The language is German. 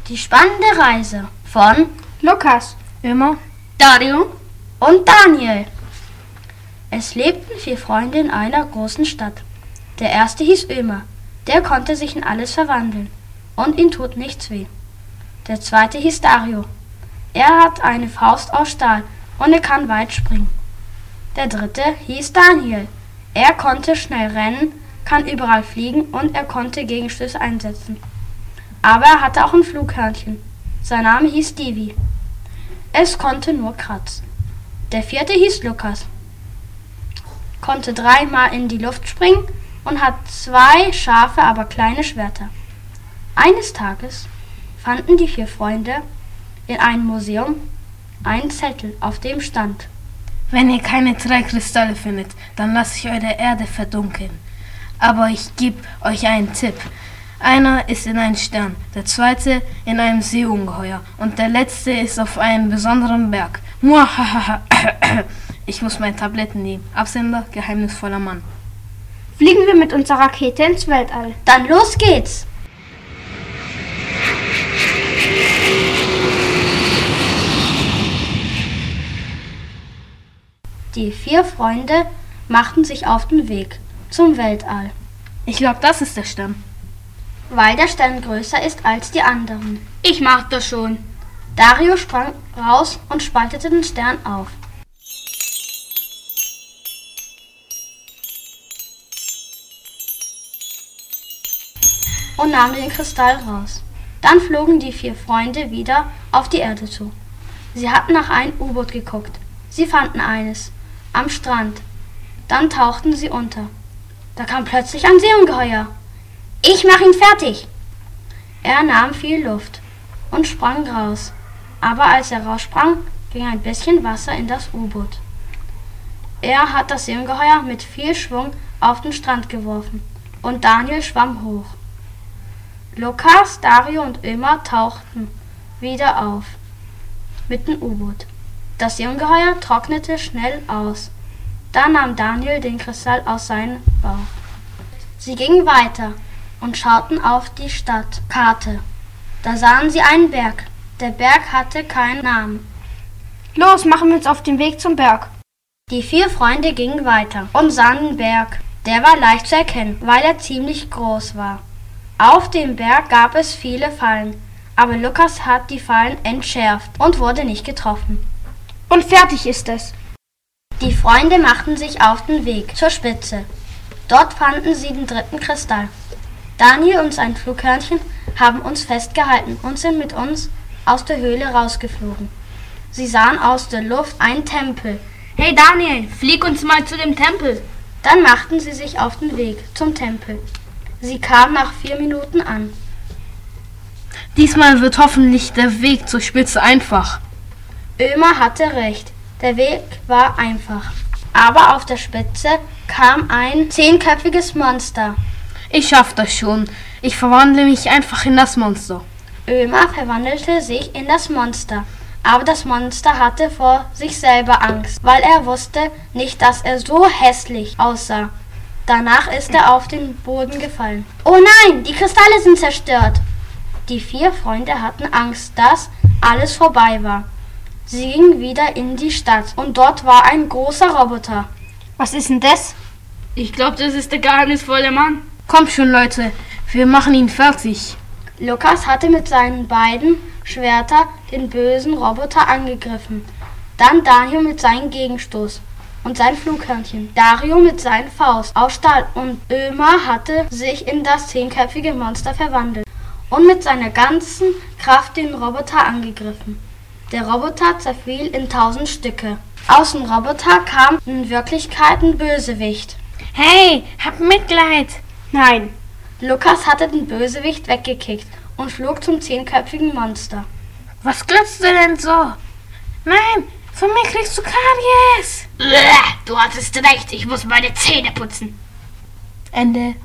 Die spannende Reise von Lukas, Ömer, Dario und Daniel. Es lebten 4 Freunde in einer großen Stadt. Der erste hieß Ömer. Der konnte sich in alles verwandeln und ihm tut nichts weh. Der zweite hieß Dario. Er hat eine Faust aus Stahl und er kann weit springen. Der dritte hieß Daniel. Er konnte schnell rennen, kann überall fliegen und er konnte Gegenstöße einsetzen. Aber er hatte auch ein Flughörnchen. Sein Name hieß Stevie. Es konnte nur kratzen. Der vierte hieß Lukas. Konnte 3-mal in die Luft springen und hat 2 scharfe, aber kleine Schwerter. Eines Tages fanden die 4 Freunde in einem Museum einen Zettel, auf dem stand: wenn ihr keine 3 Kristalle findet, dann lasse ich eure Erde verdunkeln. Aber ich gebe euch einen Tipp. Einer ist in einem Stern, der zweite in einem Seeungeheuer und der letzte ist auf einem besonderen Berg. Ich muss meine Tabletten nehmen. Absender, geheimnisvoller Mann. Fliegen wir mit unserer Rakete ins Weltall. Dann los geht's! Die 4 Freunde machten sich auf den Weg zum Weltall, Ich glaube, das ist der Stern. weil der Stern größer ist als die anderen. Ich mach das schon. Dario sprang raus und spaltete den Stern auf. Und nahm den Kristall raus. Dann flogen die 4 Freunde wieder auf die Erde zu. Sie hatten nach einem U-Boot geguckt. Sie fanden eines am Strand. Dann tauchten sie unter. Da kam plötzlich ein Seeungeheuer. Ich mach ihn fertig! Er nahm viel Luft und sprang raus. Aber als er raussprang, ging ein bisschen Wasser in das U-Boot. Er hat das Seeungeheuer mit viel Schwung auf den Strand geworfen und Daniel schwamm hoch. Lukas, Dario und Ömer tauchten wieder auf mit dem U-Boot. Das Seeungeheuer trocknete schnell aus. Dann nahm Daniel den Kristall aus seinem Bauch. Sie gingen weiter und schauten auf die Stadtkarte. Da sahen sie einen Berg. Der Berg hatte keinen Namen. Los, machen wir uns auf den Weg zum Berg. Die 4 Freunde gingen weiter und sahen den Berg. Der war leicht zu erkennen, weil er ziemlich groß war. Auf dem Berg gab es viele Fallen, aber Lukas hat die Fallen entschärft und wurde nicht getroffen. Und fertig ist es. Die Freunde machten sich auf den Weg zur Spitze. Dort fanden sie den 3. Kristall. Daniel und sein Flughörnchen haben uns festgehalten und sind mit uns aus der Höhle rausgeflogen. Sie sahen aus der Luft einen Tempel. Hey Daniel, flieg uns mal zu dem Tempel. Dann machten sie sich auf den Weg zum Tempel. Sie kamen nach 4 Minuten an. Diesmal wird hoffentlich der Weg zur Spitze einfach. Ömer hatte recht, der Weg war einfach. Aber auf der Spitze kam ein 10-köpfiges Monster. Ich schaff das schon. Ich verwandle mich einfach in das Monster. Ömer verwandelte sich in das Monster. Aber das Monster hatte vor sich selber Angst, weil er wusste nicht, dass er so hässlich aussah. Danach ist er auf den Boden gefallen. Oh nein, die Kristalle sind zerstört. Die 4 Freunde hatten Angst, dass alles vorbei war. Sie gingen wieder in die Stadt und dort war ein großer Roboter. Was ist denn das? Ich glaube, das ist der geheimnisvolle Mann. Kommt schon, Leute. Wir machen ihn fertig. Lukas hatte mit seinen beiden Schwertern den bösen Roboter angegriffen. Dann Daniel mit seinem Gegenstoß und sein Flughörnchen. Dario mit seiner Faust aus Stahl und Ömer hatte sich in das 10-köpfige Monster verwandelt und mit seiner ganzen Kraft den Roboter angegriffen. Der Roboter zerfiel in 1000 Stücke. Aus dem Roboter kam in Wirklichkeit ein Bösewicht. Hey, hab Mitleid. Nein. Lukas hatte den Bösewicht weggekickt und flog zum 10-köpfigen Monster. Was glotzt du denn so? Nein, von mir kriegst du Karies. Du hattest recht, ich muss meine Zähne putzen. Ende.